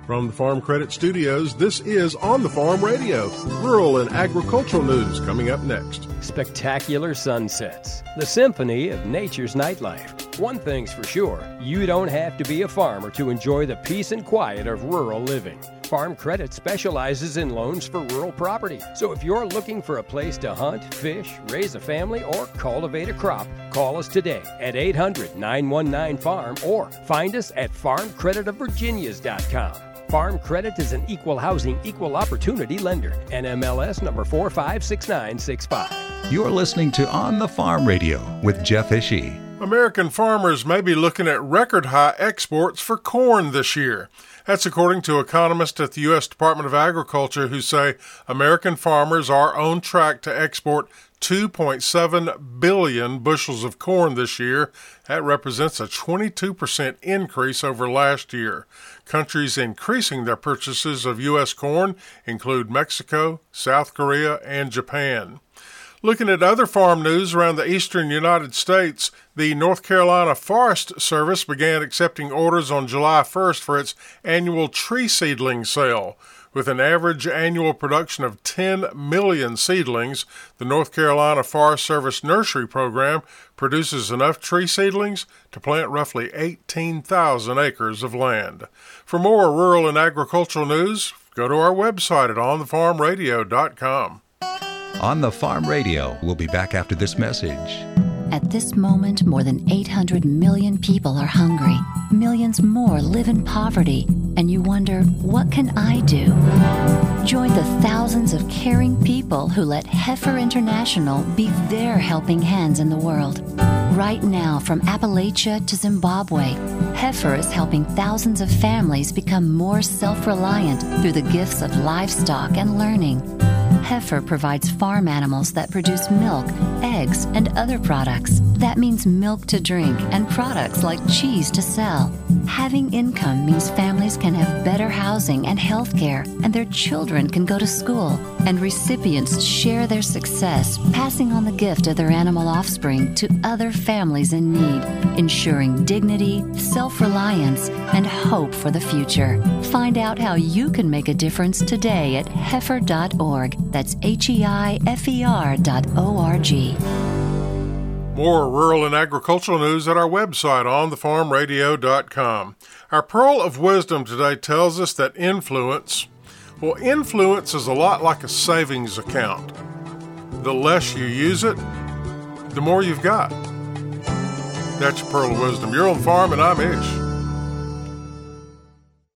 From the Farm Credit Studios, this is On the Farm Radio. Rural and agricultural news coming up next. Spectacular sunsets, the symphony of nature's nightlife. One thing's for sure, you don't have to be a farmer to enjoy the peace and quiet of rural living. Farm Credit specializes in loans for rural property. So if you're looking for a place to hunt, fish, raise a family, or cultivate a crop, call us today at 800-919-FARM or find us at farmcreditofvirginias.com. Farm Credit is an equal housing, equal opportunity lender. NMLS number 456965. You're listening to On the Farm Radio with Jeff Ishii. American farmers may be looking at record high exports for corn this year. That's according to economists at the U.S. Department of Agriculture who say American farmers are on track to export 2.7 billion bushels of corn this year. That represents a 22% increase over last year. Countries increasing their purchases of U.S. corn include Mexico, South Korea, and Japan. Looking at other farm news around the eastern United States, the North Carolina Forest Service began accepting orders on July 1st for its annual tree seedling sale. With an average annual production of 10 million seedlings, the North Carolina Forest Service Nursery Program produces enough tree seedlings to plant roughly 18,000 acres of land. For more rural and agricultural news, go to our website at onthefarmradio.com. On the Farm Radio, we'll be back after this message. At this moment, more than 800 million people are hungry. Millions more live in poverty. And you wonder, what can I do? Join the thousands of caring people who let Heifer International be their helping hands in the world. Right now, from Appalachia to Zimbabwe, Heifer is helping thousands of families become more self-reliant through the gifts of livestock and learning. Heifer provides farm animals that produce milk, eggs, and other products. That means milk to drink and products like cheese to sell. Having income means families can have better housing and health care, and their children can go to school. And recipients share their success, passing on the gift of their animal offspring to other families in need, ensuring dignity, self-reliance, and hope for the future. Find out how you can make a difference today at heifer.org. That's heifer.org. More rural and agricultural news at our website, onthefarmradio.com. Our pearl of wisdom today tells us that influence is a lot like a savings account. The less you use it, the more you've got. That's your pearl of wisdom. You're on the farm, and I'm Ish.